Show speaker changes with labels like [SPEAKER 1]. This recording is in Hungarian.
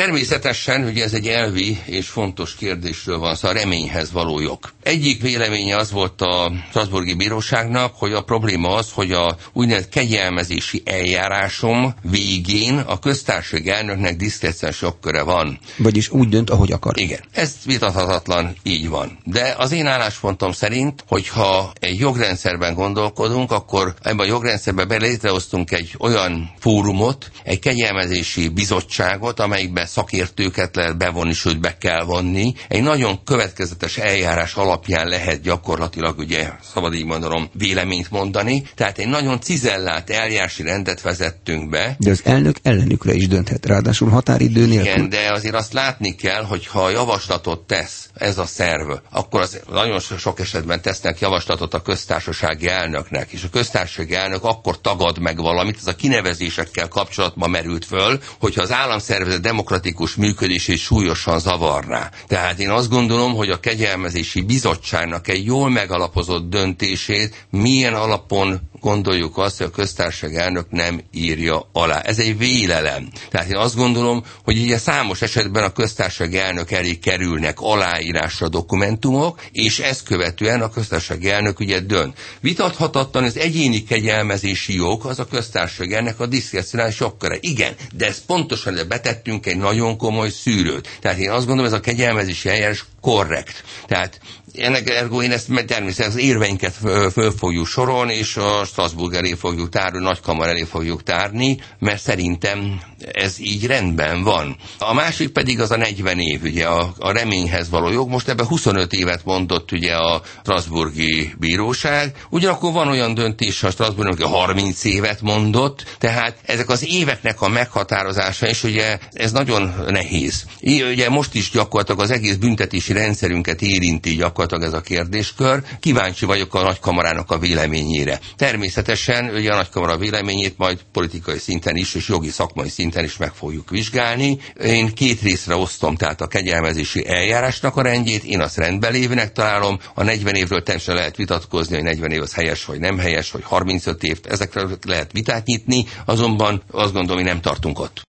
[SPEAKER 1] Természetesen, ugye ez egy elvi és fontos kérdésről van szó, a reményhez való jog. Egyik véleménye az volt a Strasbourgi Bíróságnak, hogy a probléma az, hogy a úgynevezett kegyelmezési eljárásom végén a köztársasági elnöknek diszkréciós jogköre van.
[SPEAKER 2] Vagyis úgy dönt, ahogy akar.
[SPEAKER 1] Igen, ez vitathatatlan, így van. De az én álláspontom szerint, hogyha egy jogrendszerben gondolkodunk, akkor ebben a jogrendszerben létrehoztunk egy olyan fórumot, egy kegyelmezési bizottságot, amelyikben szakértőket lehet bevonni, sőt be kell vonni. Egy nagyon következetes eljárás alapján lehet gyakorlatilag, ugye szabad így mondanom, véleményt mondani. Tehát egy nagyon cizellált eljárási rendet vezettünk be.
[SPEAKER 2] De az elnök ellenükre is dönthet, ráadásul határidő nélkül.
[SPEAKER 1] Igen, de azért azt látni kell, hogy ha javaslatot tesz ez a szerv, akkor az nagyon sok esetben tesznek javaslatot a köztársasági elnöknek, és a köztársasági elnök akkor tagad meg valamit, ez a kinevezésekkel kapcsolatban merült föl, hogyha az államszervezet demokratikus működését súlyosan zavarná. Tehát én azt gondolom, hogy a kegyelmezési bizottságnak egy jól megalapozott döntését milyen alapon gondoljuk azt, hogy a köztársasági elnök nem írja alá. Ez egy vélelem. Tehát én azt gondolom, hogy ugye számos esetben a köztársasági elnök elé kerülnek aláírásra dokumentumok, és ezt követően a köztársasági elnök ugye dönt. Vitathatatlan, az egyéni kegyelmezési jog az a köztársasági elnöknek a diszkrecionális jogköre. Igen, de ezt pontosan betettünk egy nagyon komoly szűrőt. Tehát én azt gondolom, ez a kegyelmezési eljárás korrekt. Tehát ennek ergo én ezt természetesen az érveinket föl fogjuk sorolni, és a Strasbourg elé fogjuk tárni, a nagykamara elé fogjuk tárni, mert szerintem ez így rendben van. A másik pedig az a 40 év, ugye a reményhez való jog. Most ebben 25 évet mondott ugye a Strasbourgi Bíróság, ugyanakkor van olyan döntés a Strasbourgnak, hogy 30 évet mondott, tehát ezek az éveknek a meghatározása is ugye ez nagyon nehéz. Ugye most is gyakorlatilag az egész büntetési rendszerünket érinti gyakorlatilag ez a kérdéskör. Kíváncsi vagyok a nagykamarának a véleményére. Természetesen ugye a nagykamara véleményét majd politikai szinten is, és jogi szakmai szinten is meg fogjuk vizsgálni. Én két részre osztom, tehát a kegyelmezési eljárásnak a rendjét, én azt rendben lévőnek találom. A 40 évről teljesen lehet vitatkozni, hogy 40 év az helyes, vagy nem helyes, vagy 35 év, ezekről lehet vitát nyitni, azonban azt gondolom, hogy nem tartunk ott.